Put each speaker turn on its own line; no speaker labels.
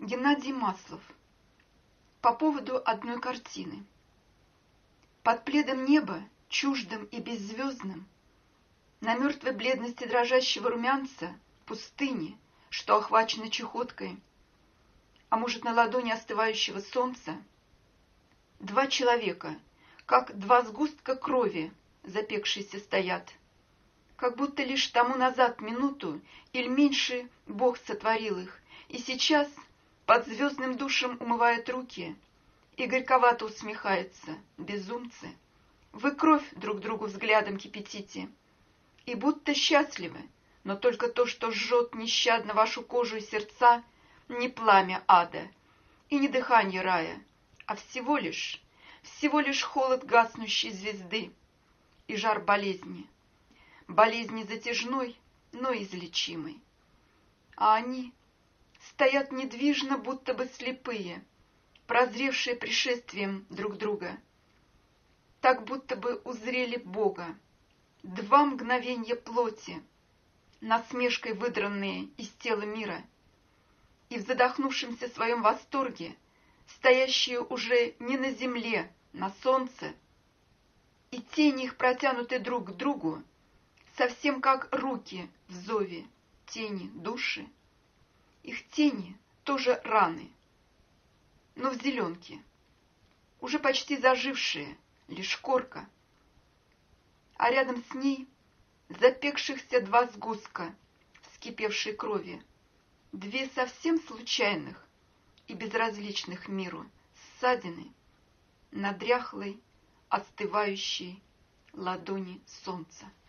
Геннадий Маслов. По поводу одной картины. Под пледом неба, чуждым и беззвездным, на мертвой бледности дрожащего румянца пустыни, что охвачена чехоткой, а может, на ладони остывающего солнца, два человека, как два сгустка крови, запекшиеся, стоят, как будто лишь тому назад минуту или меньше Бог сотворил их, и сейчас под звездным душем умывает руки и горьковато усмехается: безумцы, вы кровь друг другу взглядом кипятите, и будто счастливы, но только то, что жжет нещадно вашу кожу и сердца, не пламя ада и не дыхание рая, а всего лишь холод гаснущей звезды и жар болезни затяжной, но излечимой. А они стоят недвижно, будто бы слепые, прозревшие пришествием друг друга, так будто бы узрели Бога. Два мгновенья плоти, насмешкой выдранные из тела мира, и в задохнувшемся своем восторге, стоящие уже не на земле, на солнце, и тени их протянуты друг к другу, совсем как руки в зове, тени души. Их тени тоже раны, но в зеленке, уже почти зажившие, лишь корка, а рядом с ней запекшихся два сгустка вскипевшей крови, две совсем случайных и безразличных миру ссадины на дряхлой, остывающей ладони солнца.